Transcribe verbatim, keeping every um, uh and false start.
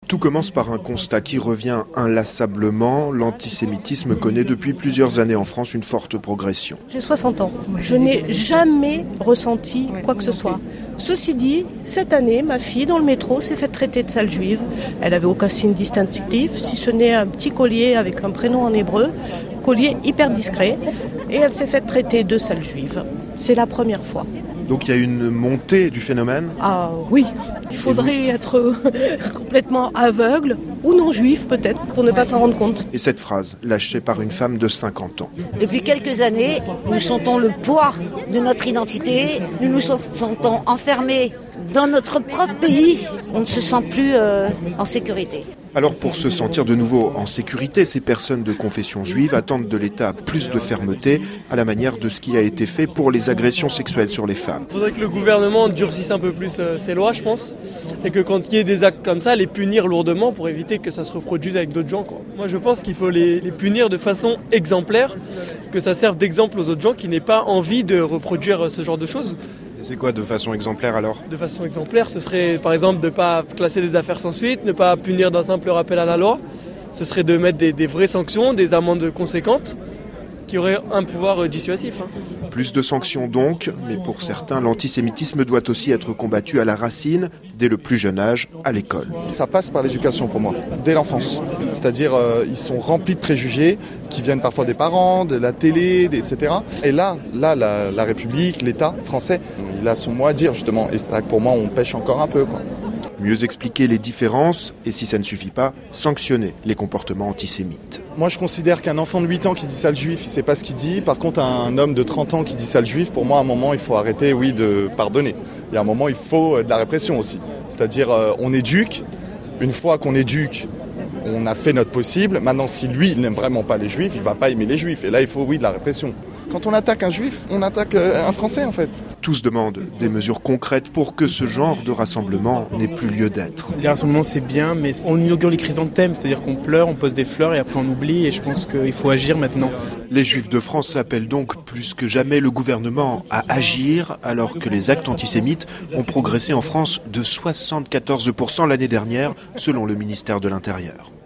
Tout commence par un constat qui revient inlassablement. L'antisémitisme connaît depuis plusieurs années en France une forte progression. J'ai soixante ans. Je n'ai jamais ressenti quoi que ce soit. Ceci dit, cette année, ma fille, dans le métro, s'est fait traiter de sale juive. Elle n'avait aucun signe distinctif, si ce n'est un petit collier avec un prénom en hébreu, collier hyper discret, et elle s'est fait traiter de sale juive. C'est la première fois. Donc il y a une montée du phénomène ? Ah oui, il faudrait être complètement aveugle ou non juif peut-être pour ne pas s'en rendre compte. Et cette phrase, lâchée par une femme de cinquante ans. Depuis quelques années, nous sentons le poids de notre identité, nous nous sentons enfermés dans notre propre pays, on ne se sent plus euh, en sécurité. Alors pour se sentir de nouveau en sécurité, ces personnes de confession juive attendent de l'État plus de fermeté, à la manière de ce qui a été fait pour les agressions sexuelles sur les femmes. Il faudrait que le gouvernement durcisse un peu plus euh, ses lois, je pense, et que quand il y ait des actes comme ça, les punir lourdement pour éviter que ça se reproduise avec d'autres gens, quoi. Moi je pense qu'il faut les, les punir de façon exemplaire, que ça serve d'exemple aux autres gens qui n'aient pas envie de reproduire ce genre de choses. C'est quoi de façon exemplaire alors ? De façon exemplaire, ce serait par exemple de ne pas classer des affaires sans suite, ne pas punir d'un simple rappel à la loi. Ce serait de mettre des, des vraies sanctions, des amendes conséquentes, qui auraient un pouvoir dissuasif. Hein. Plus de sanctions donc, mais pour certains, l'antisémitisme doit aussi être combattu à la racine, dès le plus jeune âge, à l'école. Ça passe par l'éducation pour moi, dès l'enfance. C'est-à-dire, euh, ils sont remplis de préjugés qui viennent parfois des parents, de la télé, et cetera. Et là, là, la, la République, l'État français, il a son mot à dire justement. Et c'est là que pour moi, on pêche encore un peu, quoi. Mieux expliquer les différences et, si ça ne suffit pas, sanctionner les comportements antisémites. Moi, je considère qu'un enfant de huit ans qui dit sale juif, il ne sait pas ce qu'il dit. Par contre, un homme de trente ans qui dit sale juif, pour moi, à un moment, il faut arrêter, oui, de pardonner. Il y a un moment, il faut de la répression aussi. C'est-à-dire, euh, on éduque. Une fois qu'on éduque, on a fait notre possible. Maintenant, si lui, il n'aime vraiment pas les juifs, il ne va pas aimer les juifs. Et là, il faut, oui, de la répression. Quand on attaque un juif, on attaque un Français, en fait. Tous demandent des mesures concrètes pour que ce genre de rassemblement n'ait plus lieu d'être. Les rassemblements, c'est bien, mais on inaugure les chrysanthèmes, c'est-à-dire qu'on pleure, on pose des fleurs et après on oublie. Et je pense qu'il faut agir maintenant. Les Juifs de France appellent donc plus que jamais le gouvernement à agir, alors que les actes antisémites ont progressé en France de soixante-quatorze pour cent l'année dernière, selon le ministère de l'Intérieur.